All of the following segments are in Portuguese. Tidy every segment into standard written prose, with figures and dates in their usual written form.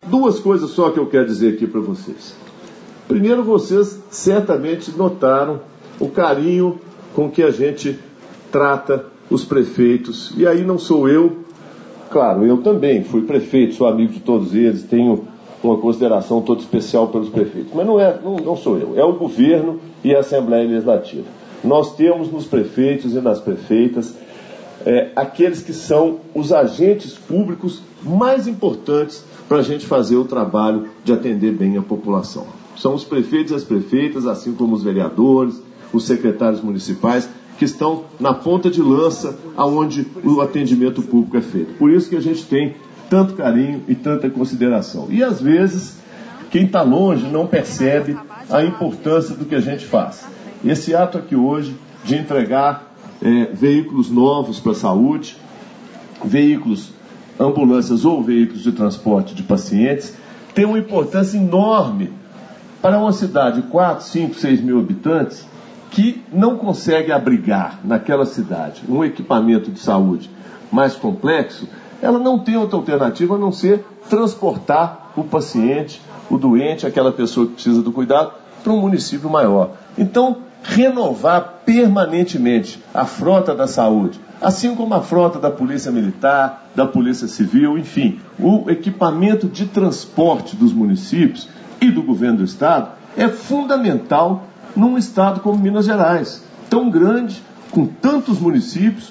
duas coisas só que eu quero dizer aqui para vocês. Primeiro, vocês certamente notaram o carinho com que a gente trata os prefeitos. E aí não sou eu, claro, eu também fui prefeito, sou amigo de todos eles, tenho uma consideração toda especial pelos prefeitos. Mas não sou eu, é o governo e a Assembleia Legislativa. Nós temos nos prefeitos e nas prefeitas aqueles que são os agentes públicos mais importantes para a gente fazer o trabalho de atender bem a população. São os prefeitos e as prefeitas, assim como os vereadores, os secretários municipais, que estão na ponta de lança aonde o atendimento público é feito. Por isso que a gente tem tanto carinho e tanta consideração. E às vezes, quem está longe não percebe a importância do que a gente faz. Esse ato aqui hoje de entregar veículos novos para a saúde, veículos, ambulâncias ou veículos de transporte de pacientes, tem uma importância enorme para uma cidade de 4, 5, 6 mil habitantes que não consegue abrigar naquela cidade um equipamento de saúde mais complexo. Ela não tem outra alternativa a não ser transportar o paciente, o doente, aquela pessoa que precisa do cuidado, para um município maior. Então, renovar permanentemente a frota da saúde, assim como a frota da Polícia Militar, da Polícia Civil, enfim, o equipamento de transporte dos municípios e do governo do Estado é fundamental num estado como Minas Gerais, tão grande, com tantos municípios,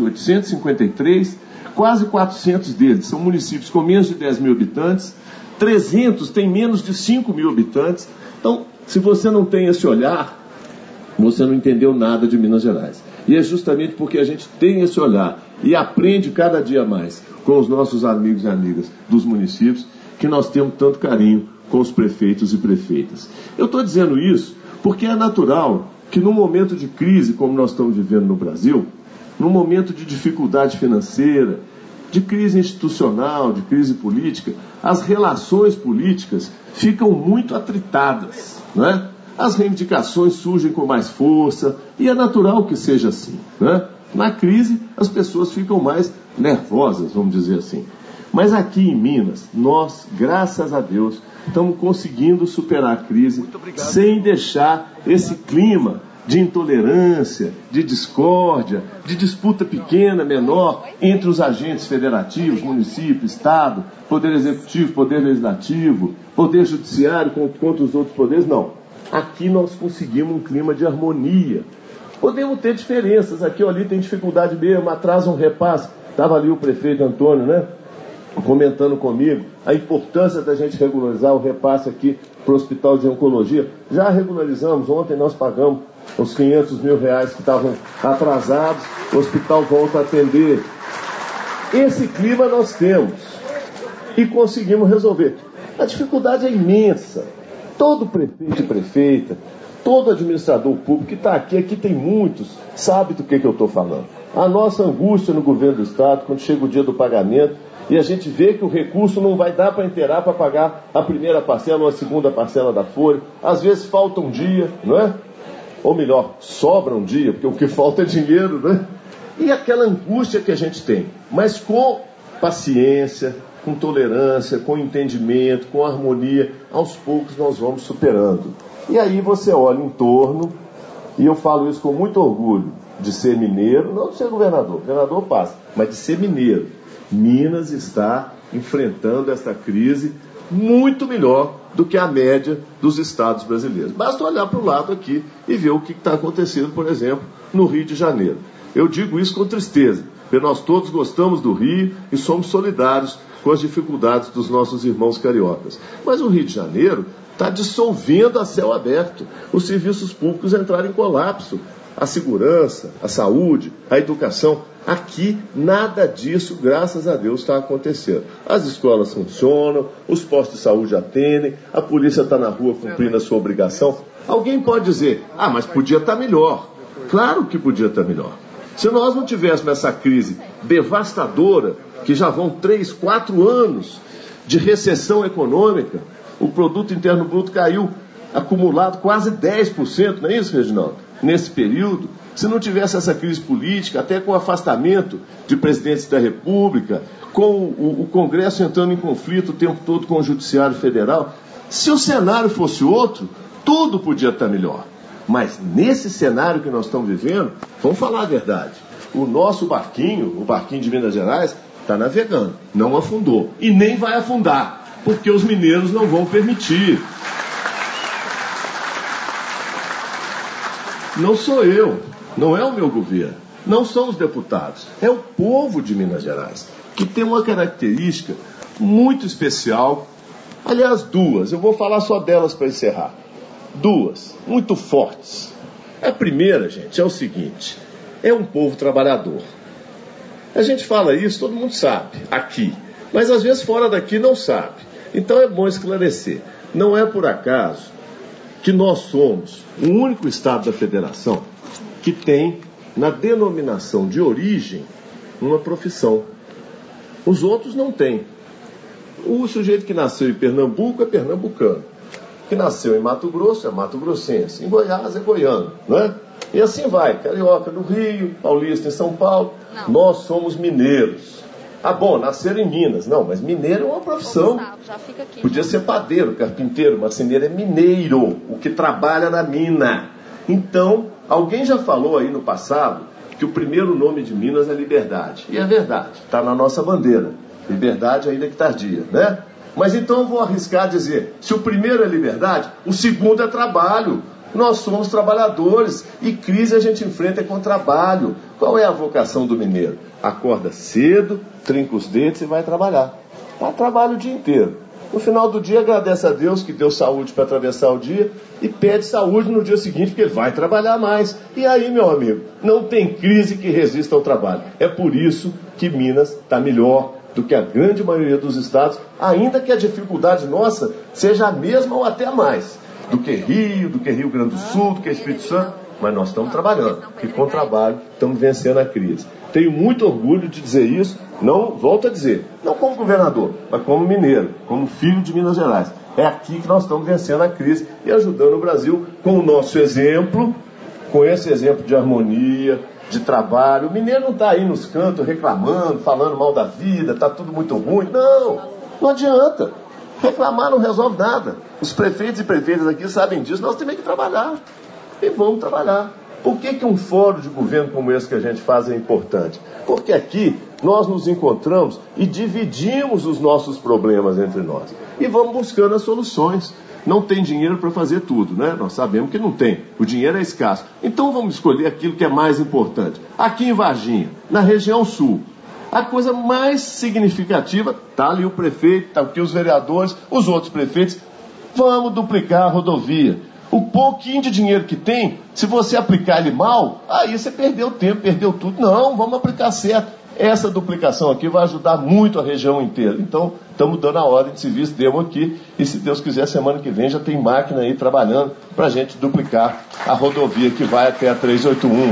853, quase 400 deles são municípios com menos de 10 mil habitantes, 300 têm menos de 5 mil habitantes. Então, se você não tem esse olhar, você não entendeu nada de Minas Gerais. E é justamente porque a gente tem esse olhar e aprende cada dia mais com os nossos amigos e amigas dos municípios que nós temos tanto carinho com os prefeitos e prefeitas. Eu estou dizendo isso porque é natural que num momento de crise como nós estamos vivendo no Brasil, num momento de dificuldade financeira, de crise institucional, de crise política, as relações políticas ficam muito atritadas, né? As reivindicações surgem com mais força, e é natural que seja assim, né? Na crise, as pessoas ficam mais nervosas, vamos dizer assim. Mas aqui em Minas, nós, graças a Deus, estamos conseguindo superar a crise sem deixar esse clima de intolerância, de discórdia, de disputa pequena, menor, entre os agentes federativos, município, Estado, Poder Executivo, Poder Legislativo, Poder Judiciário contra os outros poderes, não. Aqui nós conseguimos um clima de harmonia. Podemos ter diferenças, aqui ou ali tem dificuldade mesmo, atrasa um repasse. Estava ali o prefeito Antônio, né, comentando comigo a importância da gente regularizar o repasse aqui para o Hospital de Oncologia. Já regularizamos, ontem nós pagamos os 500 mil reais que estavam atrasados, o hospital volta a atender. Esse clima nós temos e conseguimos resolver. A dificuldade é imensa. Todo prefeito e prefeita, todo administrador público que está aqui tem muitos, sabe do que eu estou falando. A nossa angústia no governo do Estado, quando chega o dia do pagamento, e a gente vê que o recurso não vai dar para inteirar para pagar a primeira parcela ou a segunda parcela da folha. Às vezes falta um dia, não é? Ou melhor, sobra um dia, porque o que falta é dinheiro, né? E aquela angústia que a gente tem, mas com paciência, com tolerância, com entendimento, com harmonia, aos poucos nós vamos superando. E aí você olha em torno, e eu falo isso com muito orgulho, de ser mineiro, não de ser governador passa, mas de ser mineiro. Minas está enfrentando esta crise muito melhor do que a média dos estados brasileiros. Basta olhar para o lado aqui e ver o que está acontecendo, por exemplo, no Rio de Janeiro. Eu digo isso com tristeza, porque nós todos gostamos do Rio e somos solidários com as dificuldades dos nossos irmãos cariocas. Mas o Rio de Janeiro está dissolvendo a céu aberto. Os serviços públicos entraram em colapso. A segurança, a saúde, a educação. Aqui, nada disso, graças a Deus, está acontecendo. As escolas funcionam, os postos de saúde atendem, a polícia está na rua cumprindo a sua obrigação. Alguém pode dizer, mas podia estar melhor. Claro que podia estar melhor. Se nós não tivéssemos essa crise devastadora, que já vão 3, 4 anos de recessão econômica, O produto interno bruto caiu acumulado quase 10%, não é isso, Reginaldo? Nesse período, se não tivesse essa crise política, até com o afastamento de presidentes da República, com o Congresso entrando em conflito o tempo todo com o Judiciário Federal, se o cenário fosse outro, tudo podia estar melhor. Mas nesse cenário que nós estamos vivendo, vamos falar a verdade, o nosso barquinho, o barquinho de Minas Gerais, está navegando, não afundou. E nem vai afundar, porque os mineiros não vão permitir. Não sou eu, não é o meu governo, não são os deputados, é o povo de Minas Gerais, que tem uma característica muito especial, aliás, duas, eu vou falar só delas para encerrar. Duas, muito fortes. A primeira, gente, é o seguinte, é um povo trabalhador. A gente fala isso, todo mundo sabe, aqui, mas às vezes fora daqui não sabe. Então é bom esclarecer, não é por acaso que nós somos o único estado da federação que tem, na denominação de origem, uma profissão. Os outros não têm. O sujeito que nasceu em Pernambuco é pernambucano. Que nasceu em Mato Grosso é mato-grossense. Em Goiás é goiano, né? E assim vai. Carioca do Rio, paulista em São Paulo. Não. Nós somos mineiros. Ah, bom, nasceram em Minas. Não, mas mineiro é uma profissão. Já fica aqui, podia ser padeiro, carpinteiro, marceneiro é mineiro, o que trabalha na mina. Então, alguém já falou aí no passado que o primeiro nome de Minas é Liberdade. E é verdade, está na nossa bandeira. Liberdade ainda que tardia, né? Mas então eu vou arriscar dizer, se o primeiro é liberdade, o segundo é trabalho. Nós somos trabalhadores e crise a gente enfrenta com trabalho. Qual é a vocação do mineiro? Acorda cedo, trinca os dentes e vai trabalhar. Trabalha o dia inteiro. No final do dia agradece a Deus que deu saúde para atravessar o dia e pede saúde no dia seguinte porque ele vai trabalhar mais. E aí, meu amigo, não tem crise que resista ao trabalho. É por isso que Minas está melhor do que a grande maioria dos estados, ainda que a dificuldade nossa seja a mesma ou até mais do que Rio Grande do Sul, do que Espírito Santo, mas nós estamos trabalhando, e com trabalho estamos vencendo a crise. Tenho muito orgulho de dizer isso, não, volto a dizer, não como governador, mas como mineiro, como filho de Minas Gerais. É aqui que nós estamos vencendo a crise e ajudando o Brasil com o nosso exemplo, com esse exemplo de harmonia, de trabalho. O mineiro não está aí nos cantos reclamando, falando mal da vida, está tudo muito ruim. Não adianta. Reclamar não resolve nada. Os prefeitos e prefeitas aqui sabem disso. Nós temos que trabalhar. E vamos trabalhar. Por que um fórum de governo como esse que a gente faz é importante? Porque aqui nós nos encontramos e dividimos os nossos problemas entre nós. E vamos buscando as soluções. Não tem dinheiro para fazer tudo, né? Nós sabemos que não tem. O dinheiro é escasso. Então vamos escolher aquilo que é mais importante. Aqui em Varginha, na região sul, a coisa mais significativa, está ali o prefeito, está aqui os vereadores, os outros prefeitos, vamos duplicar a rodovia. O pouquinho de dinheiro que tem, se você aplicar ele mal, aí você perdeu tempo, perdeu tudo. Não, vamos aplicar certo. Essa duplicação aqui vai ajudar muito a região inteira. Então, estamos dando a ordem de serviço, demo aqui, e se Deus quiser, semana que vem já tem máquina aí trabalhando para a gente duplicar a rodovia que vai até a 381.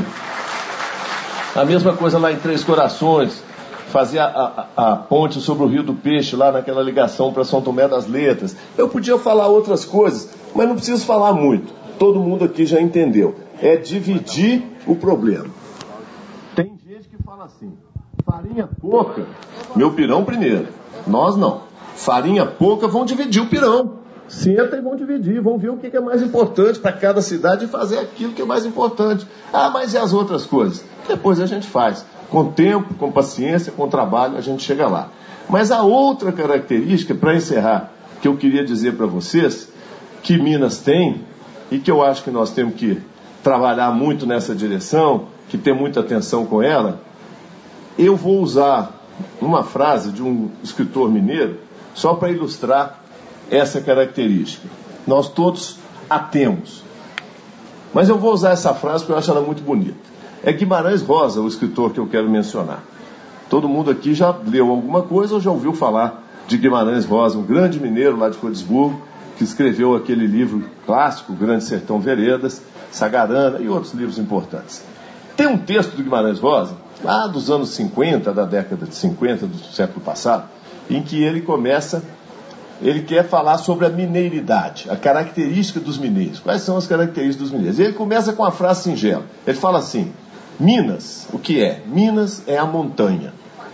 A mesma coisa lá em Três Corações, fazer a ponte sobre o Rio do Peixe, lá naquela ligação para São Tomé das Letras. Eu podia falar outras coisas, mas não preciso falar muito. Todo mundo aqui já entendeu. É dividir o problema. Tem gente que fala assim, farinha pouca, meu pirão primeiro. Nós não. Farinha pouca, vão dividir o pirão. Senta e vão dividir, vão ver o que é mais importante para cada cidade e fazer aquilo que é mais importante. Ah, mas e as outras coisas? Depois a gente faz. Com tempo, com paciência, com trabalho, a gente chega lá. Mas a outra característica, para encerrar, que eu queria dizer para vocês, que Minas tem, e que eu acho que nós temos que trabalhar muito nessa direção, que ter muita atenção com ela, eu vou usar uma frase de um escritor mineiro, só para ilustrar essa característica. Nós todos a temos. Mas eu vou usar essa frase porque eu acho ela muito bonita. É Guimarães Rosa, o escritor que eu quero mencionar. Todo mundo aqui já leu alguma coisa ou já ouviu falar de Guimarães Rosa, um grande mineiro lá de Codisburgo, que escreveu aquele livro clássico, Grande Sertão Veredas, Sagarana e outros livros importantes. Tem um texto do Guimarães Rosa, lá dos anos 50, da década de 50 do século passado, em que ele começa ele quer falar sobre a mineiridade, a característica dos mineiros. Quais são as características dos mineiros? Ele começa com uma frase singela. Ele fala assim: Minas, o que é? Minas é a montanha.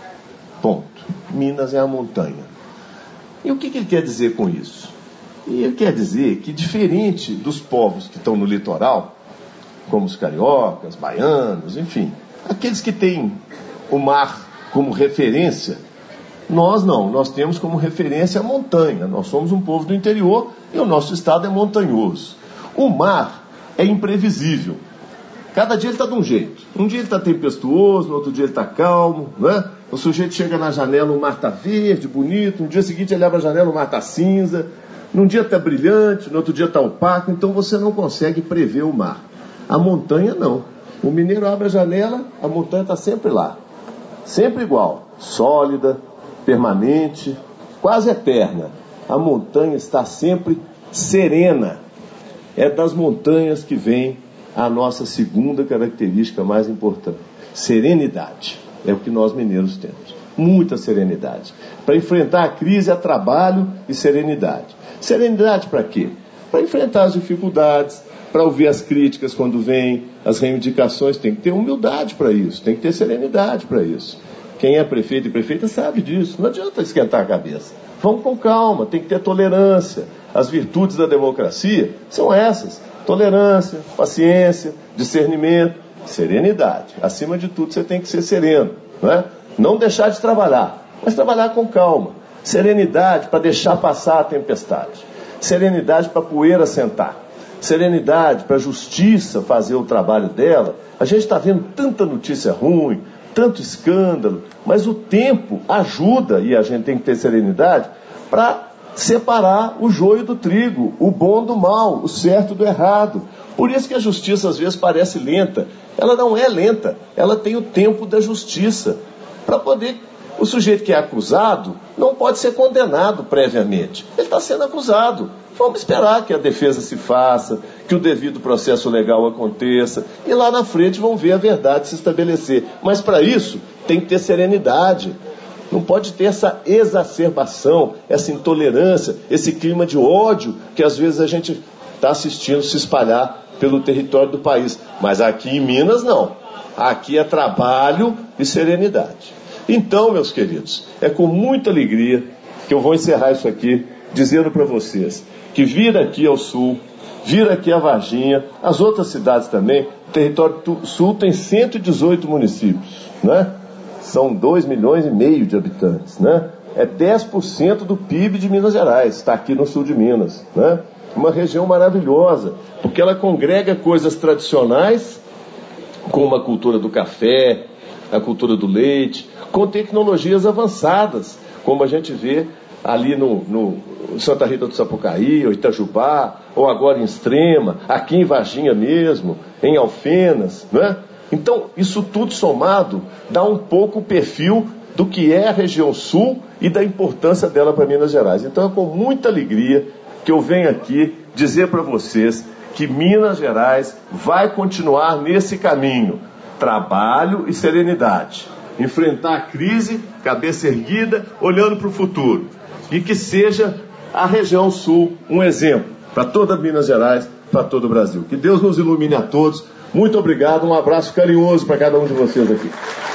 Ponto. Minas é a montanha. E o que ele quer dizer com isso? Ele quer dizer que, diferente dos povos que estão no litoral, como os cariocas, baianos, enfim, aqueles que têm o mar como referência, nós não, nós temos como referência a montanha. Nós somos um povo do interior e o nosso estado é montanhoso. O mar é imprevisível. Cada dia ele está de um jeito. Um dia ele está tempestuoso, no outro dia ele está calmo, né? O sujeito chega na janela, o mar está verde, bonito. No dia seguinte ele abre a janela, o mar está cinza. Num dia está brilhante, no outro dia está opaco. Então você não consegue prever o mar. A montanha não. O mineiro abre a janela, a montanha está sempre lá. Sempre igual. Sólida, permanente, quase eterna. A montanha está sempre serena. É das montanhas que vem a nossa segunda característica mais importante: serenidade. É o que nós mineiros temos, muita serenidade. Para enfrentar a crise é trabalho e serenidade. Serenidade para quê? Para enfrentar as dificuldades, para ouvir as críticas quando vêm, as reivindicações. Tem que ter humildade para isso, tem que ter serenidade para isso. Quem é prefeito e prefeita sabe disso. Não adianta esquentar a cabeça. Vamos com calma, tem que ter tolerância. As virtudes da democracia são essas: tolerância, paciência, discernimento, serenidade. Acima de tudo, você tem que ser sereno, não é? Não deixar de trabalhar, mas trabalhar com calma. Serenidade para deixar passar a tempestade. Serenidade para a poeira sentar. Serenidade para a justiça fazer o trabalho dela. A gente está vendo tanta notícia ruim, tanto escândalo, mas o tempo ajuda, e a gente tem que ter serenidade para separar o joio do trigo, o bom do mal, o certo do errado. Por isso que a justiça às vezes parece lenta. Ela não é lenta, ela tem o tempo da justiça. Para poder, o sujeito que é acusado não pode ser condenado previamente. Ele está sendo acusado. Vamos esperar que a defesa se faça, que o devido processo legal aconteça, e lá na frente vão ver a verdade se estabelecer. Mas para isso tem que ter serenidade. Não pode ter essa exacerbação, essa intolerância, esse clima de ódio que às vezes a gente está assistindo se espalhar pelo território do país. Mas aqui em Minas não. Aqui é trabalho e serenidade. Então, meus queridos, é com muita alegria que eu vou encerrar isso aqui dizendo para vocês que vir aqui ao sul, vir aqui a Varginha, as outras cidades também, o território do sul tem 118 municípios, né? São 2,5 milhões de habitantes, né? É 10% do PIB de Minas Gerais, está aqui no sul de Minas, né? Uma região maravilhosa, porque ela congrega coisas tradicionais, como a cultura do café, a cultura do leite, com tecnologias avançadas, como a gente vê ali no Santa Rita do Sapucaí, ou Itajubá, ou agora em Extrema, aqui em Varginha mesmo, em Alfenas, né? Então, isso tudo somado dá um pouco o perfil do que é a região sul e da importância dela para Minas Gerais. Então, é com muita alegria que eu venho aqui dizer para vocês que Minas Gerais vai continuar nesse caminho: trabalho e serenidade. Enfrentar a crise, cabeça erguida, olhando para o futuro. E que seja a região sul um exemplo para toda Minas Gerais, para todo o Brasil. Que Deus nos ilumine a todos. Muito obrigado, um abraço carinhoso para cada um de vocês aqui.